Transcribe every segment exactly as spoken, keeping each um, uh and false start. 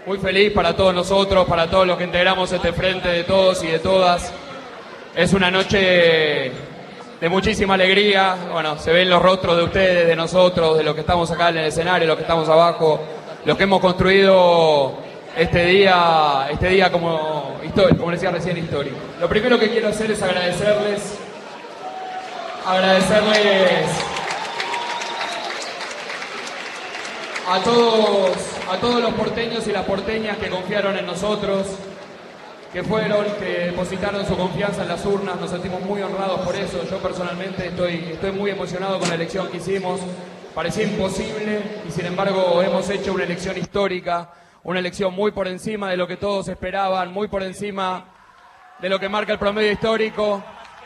muy feliz para todos nosotros, para todos los que integramos este frente de todos y de todas. Es una noche de muchísima alegría. Bueno, se ven los rostros de ustedes, de nosotros, de los que estamos acá en el escenario, los que estamos abajo, los que hemos construido este día, este día como histórico, como les decía recién, histórico. Lo primero que quiero hacer es agradecerles, agradecerles a todos, a todos los porteños y las porteñas que confiaron en nosotros, que fueron, que depositaron su confianza en las urnas. Nos sentimos muy honrados por eso. Yo personalmente estoy, estoy muy emocionado con la elección que hicimos. Parecía imposible y sin embargo hemos hecho una elección histórica, una elección muy por encima de lo que todos esperaban, muy por encima de lo que marca el promedio histórico.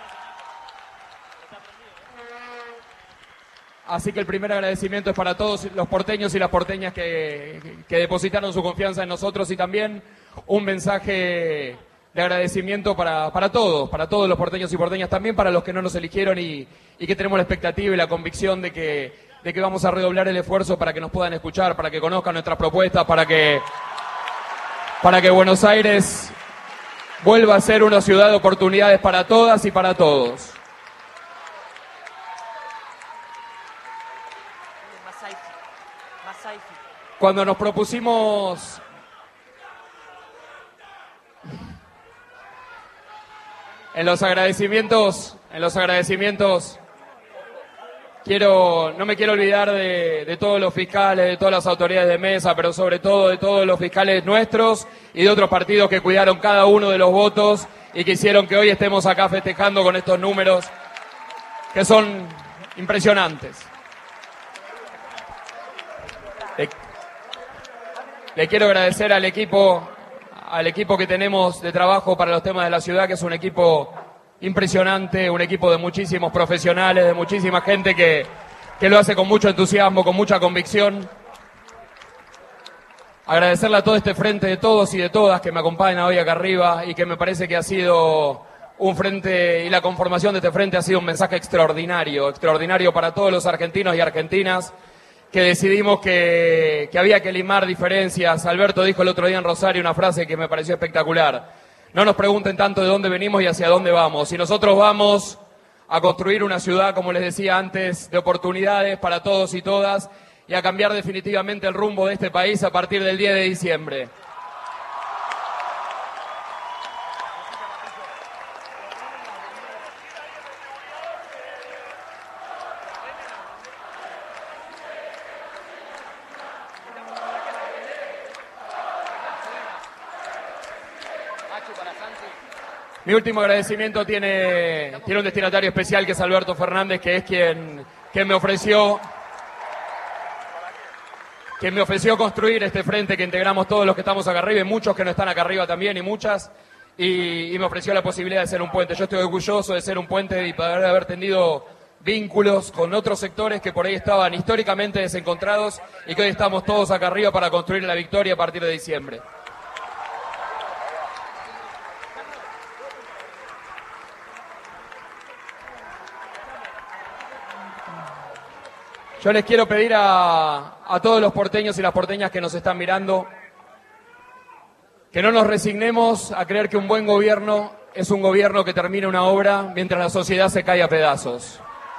Así que el primer agradecimiento es para todos los porteños y las porteñas que, que, que depositaron su confianza en nosotros, y también un mensaje de agradecimiento para, para todos, para todos los porteños y porteñas, también para los que no nos eligieron y, y que tenemos la expectativa y la convicción de que, de que vamos a redoblar el esfuerzo para que nos puedan escuchar, para que conozcan nuestras propuestas, para que, para que Buenos Aires vuelva a ser una ciudad de oportunidades para todas y para todos. Cuando nos propusimos en los agradecimientos, en los agradecimientos, quiero, no me quiero olvidar de, de todos los fiscales, de todas las autoridades de mesa, pero sobre todo de todos los fiscales nuestros y de otros partidos que cuidaron cada uno de los votos y que hicieron que hoy estemos acá festejando con estos números que son impresionantes. Le, le quiero agradecer al equipo, al equipo que tenemos de trabajo para los temas de la ciudad, que es un equipo impresionante, un equipo de muchísimos profesionales, de muchísima gente que, que lo hace con mucho entusiasmo, con mucha convicción. Agradecerle a todo este frente de todos y de todas que me acompañan hoy acá arriba y que me parece que ha sido un frente, y la conformación de este frente ha sido un mensaje extraordinario, extraordinario para todos los argentinos y argentinas, que decidimos que, que había que limar diferencias. Alberto dijo el otro día en Rosario una frase que me pareció espectacular: no nos pregunten tanto de dónde venimos y hacia dónde vamos. Y nosotros vamos a construir una ciudad, como les decía antes, de oportunidades para todos y todas, y a cambiar definitivamente el rumbo de este país a partir del diez de diciembre. Mi último agradecimiento tiene, tiene un destinatario especial, que es Alberto Fernández, que es quien, quien me ofreció, quien me ofreció construir este frente que integramos todos los que estamos acá arriba, y muchos que no están acá arriba también, y muchas, y, y me ofreció la posibilidad de ser un puente. Yo estoy orgulloso de ser un puente y poder haber tenido vínculos con otros sectores que por ahí estaban históricamente desencontrados y que hoy estamos todos acá arriba para construir la victoria a partir de diciembre. Yo les quiero pedir a, a todos los porteños y las porteñas que nos están mirando que no nos resignemos a creer que un buen gobierno es un gobierno que termina una obra mientras la sociedad se cae a pedazos.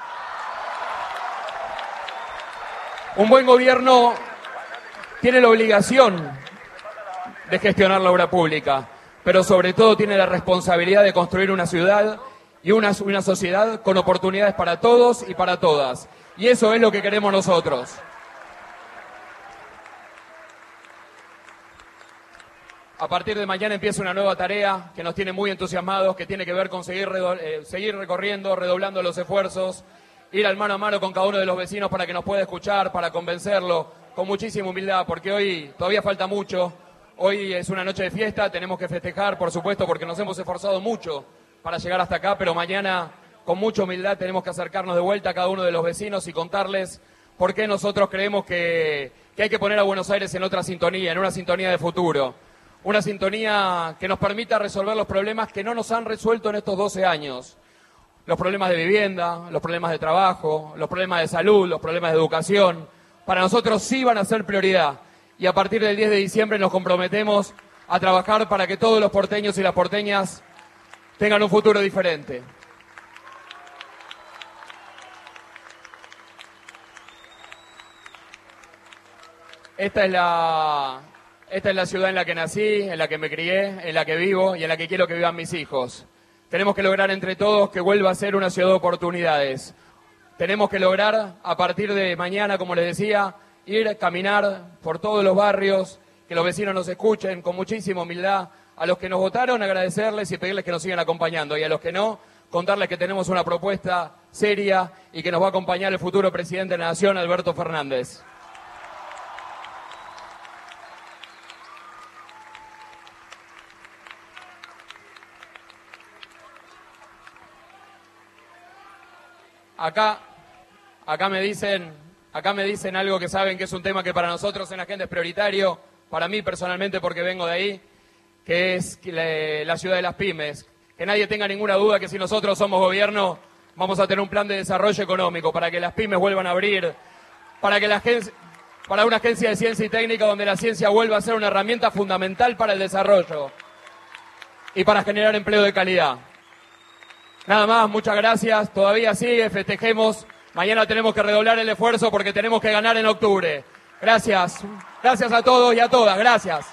Un buen gobierno tiene la obligación de gestionar la obra pública, pero sobre todo tiene la responsabilidad de construir una ciudad y una, una sociedad con oportunidades para todos y para todas. Y eso es lo que queremos nosotros. A partir de mañana empieza una nueva tarea que nos tiene muy entusiasmados, que tiene que ver con seguir, eh, seguir recorriendo, redoblando los esfuerzos, ir al mano a mano con cada uno de los vecinos para que nos pueda escuchar, para convencerlo, con muchísima humildad, porque hoy todavía falta mucho. Hoy es una noche de fiesta, tenemos que festejar, por supuesto, porque nos hemos esforzado mucho para llegar hasta acá, pero mañana, con mucha humildad, tenemos que acercarnos de vuelta a cada uno de los vecinos y contarles por qué nosotros creemos que, que hay que poner a Buenos Aires en otra sintonía, en una sintonía de futuro. Una sintonía que nos permita resolver los problemas que no nos han resuelto en estos doce años. Los problemas de vivienda, los problemas de trabajo, los problemas de salud, los problemas de educación. Para nosotros sí van a ser prioridad. y a partir del diez de diciembre nos comprometemos a trabajar para que todos los porteños y las porteñas tengan un futuro diferente. Esta es la, esta es la ciudad en la que nací, en la que me crié, en la que vivo y en la que quiero que vivan mis hijos. Tenemos que lograr entre todos que vuelva a ser una ciudad de oportunidades. Tenemos que lograr, a partir de mañana, como les decía, ir, caminar por todos los barrios, que los vecinos nos escuchen con muchísima humildad. A los que nos votaron, agradecerles y pedirles que nos sigan acompañando. Y a los que no, contarles que tenemos una propuesta seria y que nos va a acompañar el futuro presidente de la Nación, Alberto Fernández. Acá, acá me dicen, acá me dicen algo que saben que es un tema que para nosotros en la gente es prioritario, para mí personalmente porque vengo de ahí, que es la ciudad de las pymes. Que nadie tenga ninguna duda que si nosotros somos gobierno vamos a tener un plan de desarrollo económico para que las pymes vuelvan a abrir, para que la agencia, para una agencia de ciencia y técnica donde la ciencia vuelva a ser una herramienta fundamental para el desarrollo y para generar empleo de calidad. Nada más, muchas gracias. Todavía sigue, festejemos. Mañana tenemos que redoblar el esfuerzo porque tenemos que ganar en octubre. Gracias. Gracias a todos y a todas. Gracias.